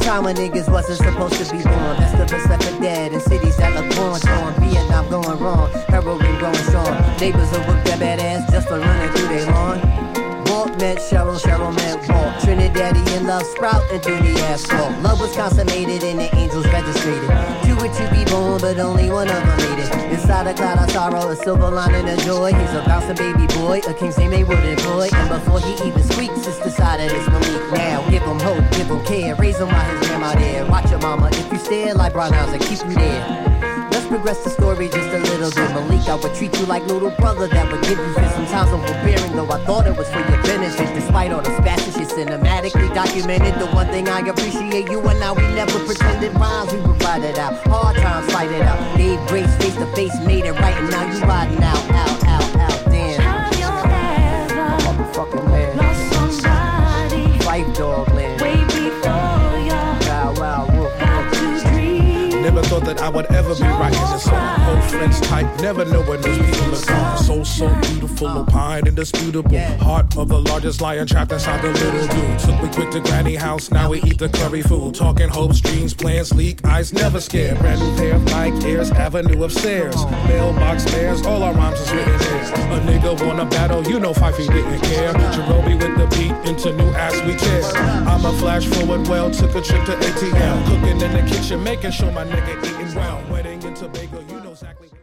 time when niggas wasn't supposed to be born. Best of us left for dead in cities that look born torn. Vietnam going wrong, heroin growing strong. Neighbors will whip their bad ass just for running through their lawn. Walt met Cheryl, Cheryl met Walt. Trinidadian love sprouting through the asphalt. Love was consummated and the angels registered. Two were to be born, but only one of them made it. Inside a cloud of sorrow, a silver lining of joy. He's a bouncing baby boy, a king's name they would employ. And before he even squeaks, it's decided it's Malik now. Give him hope, give him care, raise him while his grandma there. Watch your mama if you stare like Brownhauser, keep you there. Let's progress the story just a little bit. Malik, I would treat you like little brother that would give you fit. Sometimes overbearing, though I thought it was for your benefit. Despite all the spashes, shit cinematically documented. The one thing I appreciate you and now we never pretended rhymes. We would ride it out, hard times fight it out. Gave grace face to face, made it right, and now you riding out, damn. Have you ever Motherfucking man. lost somebody Fight dog land. way before you Wow, woof. got to dream? Never thought that I would ever be writing this song. Old friends tight, never know when those people are gone. So beautiful, opined, indisputable. Heart of the largest lion trapped inside the little dude. Took me quick to granny house, now we eat the curry food. Talking hopes, dreams, plans, leak, eyes never scared. Brand new pair of Nike Airs, avenue upstairs. Mailbox bears, all our rhymes is written here. A nigga wanna battle, you know Fifey didn't care. Jerobi with the beat, into new ass we tear. I'm a flash forward well, took a trip to ATL. Cooking in the kitchen, making sure my nigga eating well. Wedding in Tobago.